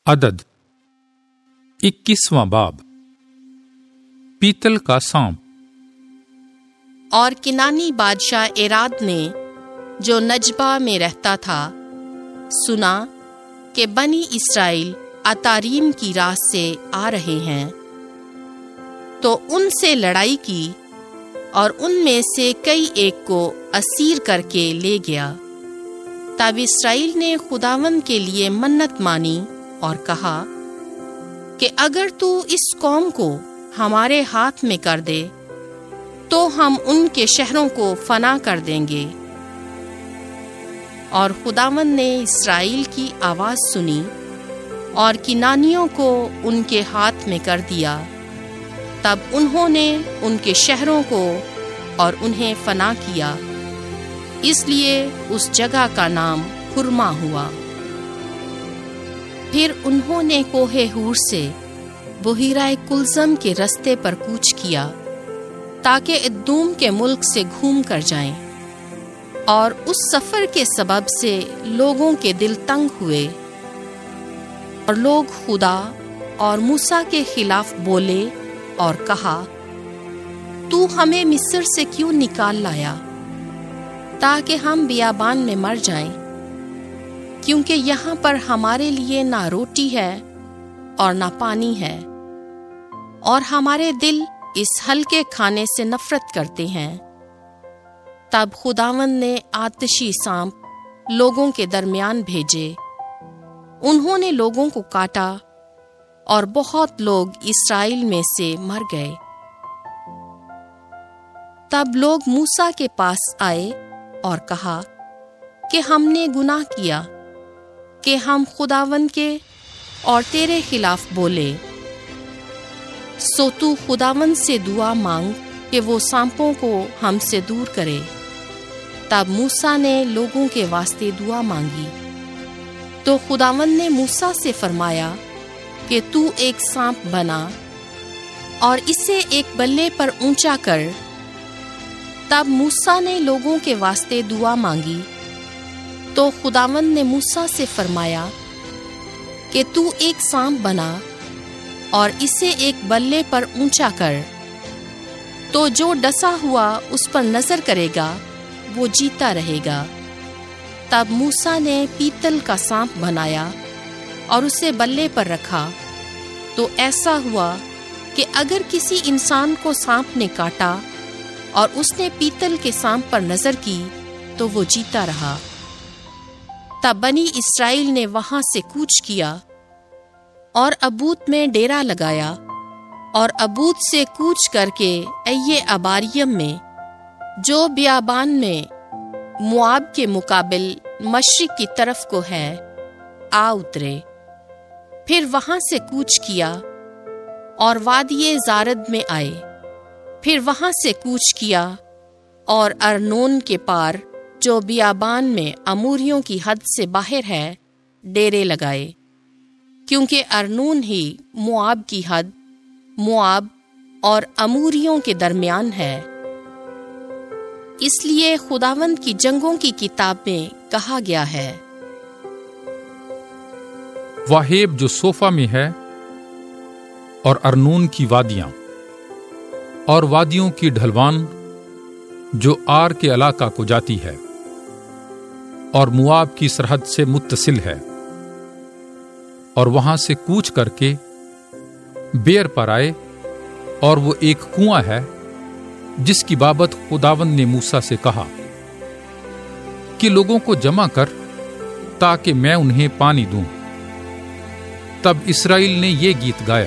عدد 21واں باب پیتل کا سانپ۔ اور کنانی بادشاہ ایراد نے جو نجبہ میں رہتا تھا سنا کہ بنی اسرائیل اتاریم کی راہ سے آ رہے ہیں، تو ان سے لڑائی کی اور ان میں سے کئی ایک کو اسیر کر کے لے گیا۔ تب اسرائیل نے خداوند کے لیے منت مانی اور کہا کہ اگر تو اس قوم کو ہمارے ہاتھ میں کر دے تو ہم ان کے شہروں کو فنا کر دیں گے۔ اور خداوند نے اسرائیل کی آواز سنی اور کنانیوں کو ان کے ہاتھ میں کر دیا۔ تب انہوں نے ان کے شہروں کو اور انہیں فنا کیا، اس لیے اس جگہ کا نام خرما ہوا۔ پھر انہوں نے کوہ ہور سے بحیرہ کلزم کے رستے پر کوچ کیا تاکہ ادوم کے ملک سے گھوم کر جائیں، اور اس سفر کے سبب سے لوگوں کے دل تنگ ہوئے، اور لوگ خدا اور موسیٰ کے خلاف بولے اور کہا، تو ہمیں مصر سے کیوں نکال لایا تاکہ ہم بیابان میں مر جائیں؟ کیونکہ یہاں پر ہمارے لیے نہ روٹی ہے اور نہ پانی ہے، اور ہمارے دل اس ہلکے کھانے سے نفرت کرتے ہیں۔ تب خداوند نے آتشی سانپ لوگوں کے درمیان بھیجے، انہوں نے لوگوں کو کاٹا اور بہت لوگ اسرائیل میں سے مر گئے۔ تب لوگ موسیٰ کے پاس آئے اور کہا کہ ہم نے گناہ کیا کہ ہم خداوند کے اور تیرے خلاف بولے، سو تو خداوند سے دعا مانگ کہ وہ سانپوں کو ہم سے دور کرے۔ تب موسیٰ نے لوگوں کے واسطے دعا مانگی، تو خداوند نے موسیٰ سے فرمایا کہ تو ایک سانپ بنا اور اسے ایک بلے پر اونچا کر۔ تب موسیٰ نے لوگوں کے واسطے دعا مانگی، تو خداوند نے موسیٰ سے فرمایا کہ تو ایک سانپ بنا اور اسے ایک بلے پر اونچا کر، تو جو ڈسا ہوا اس پر نظر کرے گا وہ جیتا رہے گا۔ تب موسیٰ نے پیتل کا سانپ بنایا اور اسے بلے پر رکھا، تو ایسا ہوا کہ اگر کسی انسان کو سانپ نے کاٹا اور اس نے پیتل کے سانپ پر نظر کی تو وہ جیتا رہا۔ تب بنی اسرائیل نے وہاں سے کوچ کیا اور ابوت میں ڈیرا لگایا، اور ابوت سے کوچ کر کے ایے اباریم میں جو بیابان میں مواب کے مقابل مشرق کی طرف کو ہے آ اترے۔ پھر وہاں سے کوچ کیا اور وادی زارد میں آئے، پھر وہاں سے کوچ کیا اور ارنون کے پار جو بیابان میں اموریوں کی حد سے باہر ہے ڈیرے لگائے، کیونکہ ارنون ہی مواب کی حد مواب اور اموریوں کے درمیان ہے۔ اس لیے خداوند کی جنگوں کی کتاب میں کہا گیا ہے، واہیب جو صوفا میں ہے، اور ارنون کی وادیاں اور وادیوں کی ڈھلوان جو آر کے علاقہ کو جاتی ہے اور مواب کی سرحد سے متصل ہے، اور وہاں سے کوچ کر کے بیر پر آئے، اور وہ ایک کنواں ہے جس کی بابت خداوند نے موسیٰ سے کہا کہ لوگوں کو جمع کر تاکہ میں انہیں پانی دوں۔ تب اسرائیل نے یہ گیت گایا،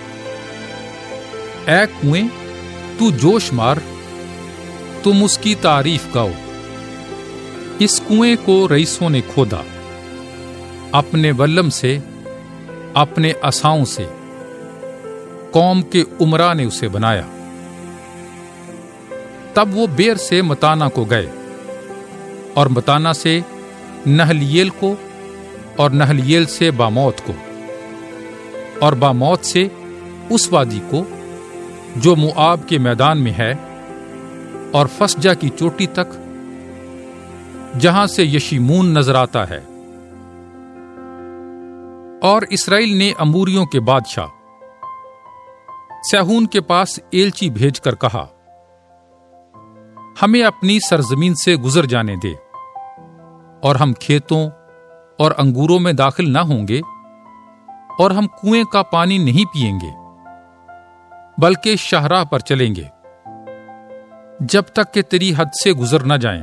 اے کنویں تو جوش مار، تم اس کی تعریف گاؤ۔ اس کنویں کو رئیسوں نے کھودا، اپنے ولم سے، اپنے عصاؤں سے، قوم کے امراء نے اسے بنایا۔ تب وہ بیر سے متانہ کو گئے، اور متانہ سے نہلیل کو، اور نہلیل سے باموت کو، اور باموت سے اس وادی کو جو موآب کے میدان میں ہے، اور فسجا کی چوٹی تک جہاں سے یشیمون نظر آتا ہے۔ اور اسرائیل نے اموریوں کے بادشاہ سیہون کے پاس ایلچی بھیج کر کہا، ہمیں اپنی سرزمین سے گزر جانے دے، اور ہم کھیتوں اور انگوروں میں داخل نہ ہوں گے، اور ہم کنویں کا پانی نہیں پئیں گے، بلکہ شاہراہ پر چلیں گے جب تک کہ تیری حد سے گزر نہ جائیں۔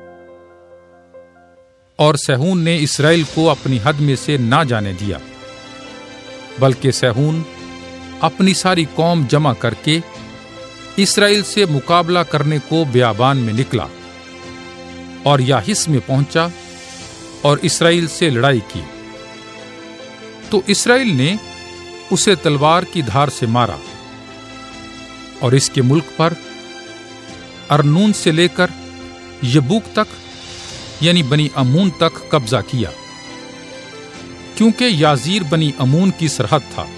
اور سیہون نے اسرائیل کو اپنی حد میں سے نہ جانے دیا، بلکہ سیہون اپنی ساری قوم جمع کر کے اسرائیل سے مقابلہ کرنے کو بیابان میں نکلا اور یاہس میں پہنچا اور اسرائیل سے لڑائی کی۔ تو اسرائیل نے اسے تلوار کی دھار سے مارا اور اس کے ملک پر ارنون سے لے کر یبوک تک یعنی بنی امون تک قبضہ کیا، کیونکہ یازیر بنی امون کی سرحد تھا،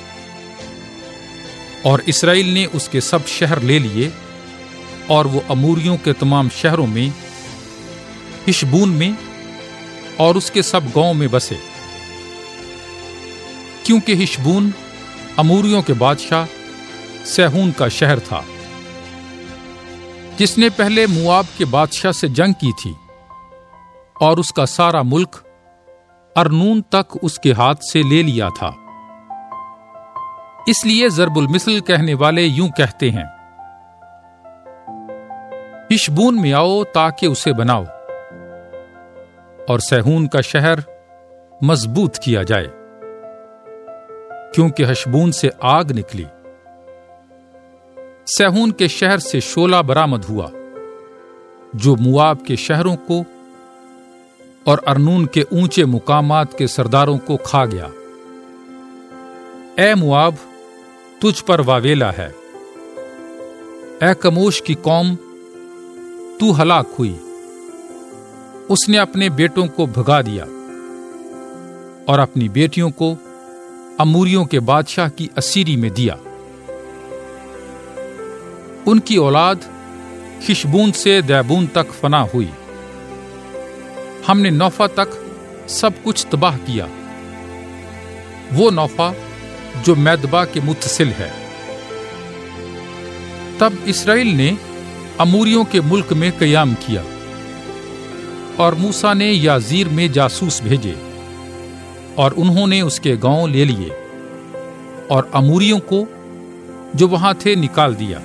اور اسرائیل نے اس کے سب شہر لے لیے، اور وہ اموریوں کے تمام شہروں میں، ہشبون میں اور اس کے سب گاؤں میں بسے، کیونکہ ہشبون اموریوں کے بادشاہ سیہون کا شہر تھا، جس نے پہلے مواب کے بادشاہ سے جنگ کی تھی، اور اس کا سارا ملک ارنون تک اس کے ہاتھ سے لے لیا تھا۔ اس لیے ضرب المثل کہنے والے یوں کہتے ہیں، ہشبون میں آؤ تاکہ اسے بناؤ، اور سیہون کا شہر مضبوط کیا جائے، کیونکہ ہشبون سے آگ نکلی۔ سیہون کے شہر سے شعلہ برآمد ہوا، جو مواب کے شہروں کو اور ارنون کے اونچے مقامات کے سرداروں کو کھا گیا۔ اے مواب، تجھ پر واویلا ہے، اے کموش کی قوم، تو ہلاک ہوئی۔ اس نے اپنے بیٹوں کو بھگا دیا اور اپنی بیٹیوں کو اموریوں کے بادشاہ کی اسیری میں دیا۔ ان کی اولاد ہشبون سے دیبون تک فنا ہوئی۔ ہم نے نوفا تک سب کچھ تباہ کیا، وہ نوفا جو میدبا کے متصل ہے۔ تب اسرائیل نے اموریوں کے ملک میں قیام کیا، اور موسیٰ نے یازیر میں جاسوس بھیجے، اور انہوں نے اس کے گاؤں لے لیے اور اموریوں کو جو وہاں تھے نکال دیا۔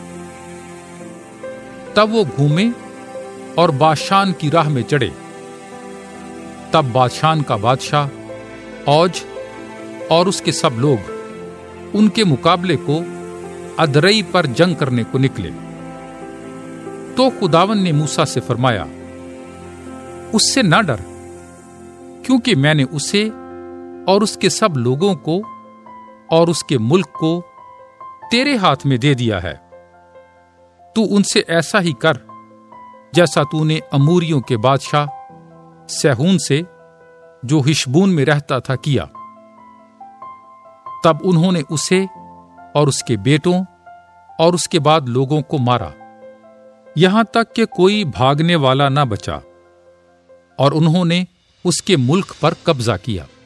تب وہ گھومے اور باشان کی راہ میں چڑھے۔ تب باشان کا بادشاہ اوج اور اس کے سب لوگ ان کے مقابلے کو ادرئی پر جنگ کرنے کو نکلے۔ تو خداوند نے موسیٰ سے فرمایا، اس سے نہ ڈر، کیونکہ میں نے اسے اور اس کے سب لوگوں کو اور اس کے ملک کو تیرے ہاتھ میں دے دیا ہے۔ تو ان سے ایسا ہی کر جیسا تو نے اموریوں کے بادشاہ سیہون سے جو ہشبون میں رہتا تھا کیا۔ تب انہوں نے اسے اور اس کے بیٹوں اور اس کے بعد لوگوں کو مارا، یہاں تک کہ کوئی بھاگنے والا نہ بچا، اور انہوں نے اس کے ملک پر قبضہ کیا۔